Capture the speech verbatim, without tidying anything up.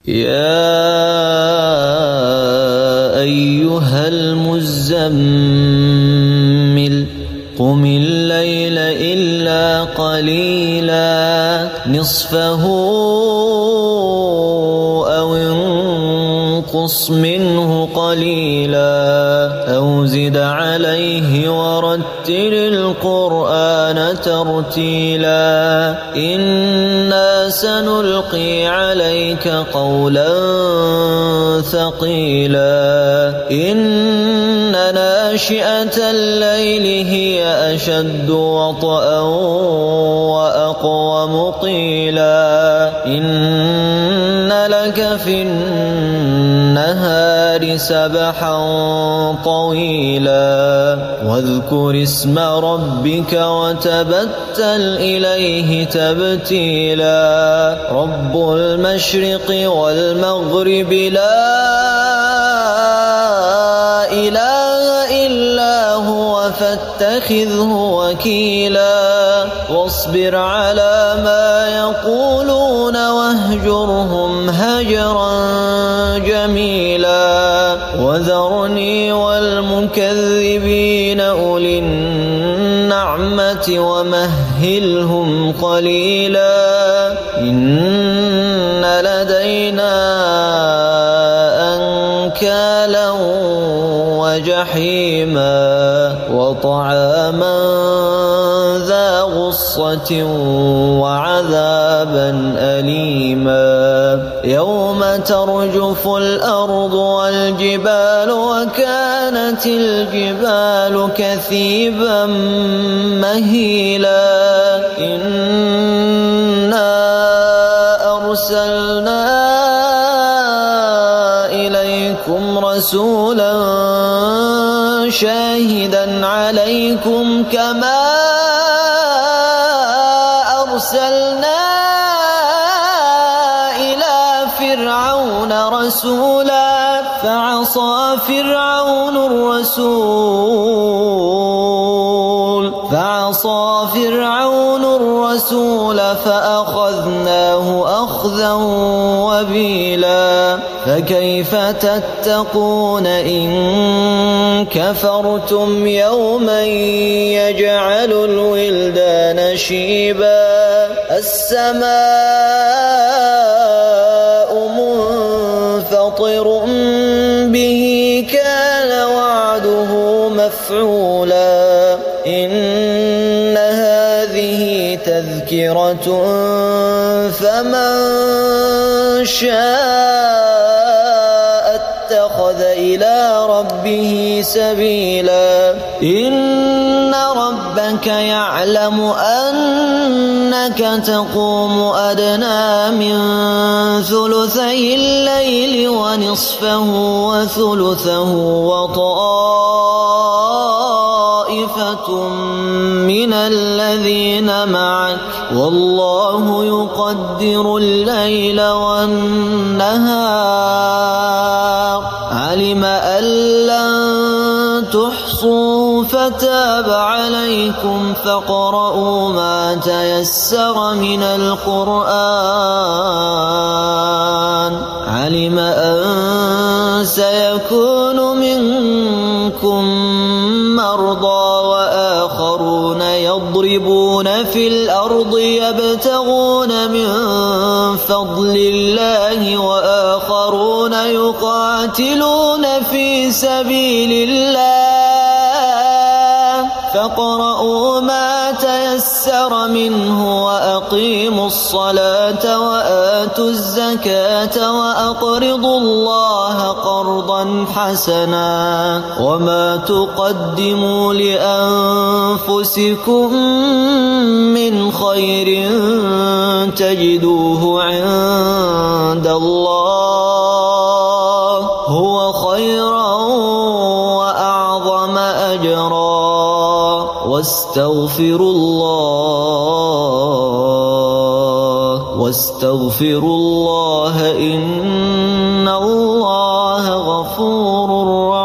يا أيها المزمل قم الليل إلا قليلا نصفه أو انقص منه قليلا أو زد عليه ورتل القرآن ترتيلا إنا سنلقي عليك قولا ثقيلا إن ناشئة الليل هي أشد وطئا وأقوم قيلا إن لك في النهار سبحا طويلا واذكر اسم ربك وتبتل إليه تبتيلا رب المشرق والمغرب لا إله إلا هو فاتخذه وكيلا واصبر على ما يقولون واهجرهم هجرا جميلا وذرني والمكذبين أولي النعمة ومهلهم قليلا إن لدينا أنكالا وجحيما وطعاما ذا غصة وعذابا أليما يوم ترجف الأرض والجبال وكانت الجبال كثيبا مهيلا إنا أرسلنا إليكم رسولا شاهدا عليكم كما أرسلنا إلى فرعون رسولا فعصى فرعون الرسول فعصى فرعون الرسول فأخذناه أخذا وبيلا فكيف تتقون إن كفرتم يوما يجعل الولدان شيبا السماء منفطر به كان وعده مفعولا إن هذه تذكرة فمن شاء اتخذ إلى ربه سبيلا إن ربك يعلم أنك تقوم أدنى من ثلثي الليل ونصفه وثلثه وطائفة من الذين معك والله يقدر الليل والنهار علم أن لن تحصوا فتاب عليكم فاقرؤوا ما تيسر من القرآن علم أن سيكون منكم مرضى وآخرون يضربون في الأرض يبتغون من فضل الله وآخرون يقاتلون في سبيل الله فاقرؤوا ما تيسر منه وأقيموا الصلاة وآتوا الزكاة وأقرضوا الله قرضا حسنا وما تقدموا لأنفسكم من خير تجدوه عند الله هو خيرا وأعظم أجرا واستغفروا الله واستغفروا الله إن الله غفور رحيم.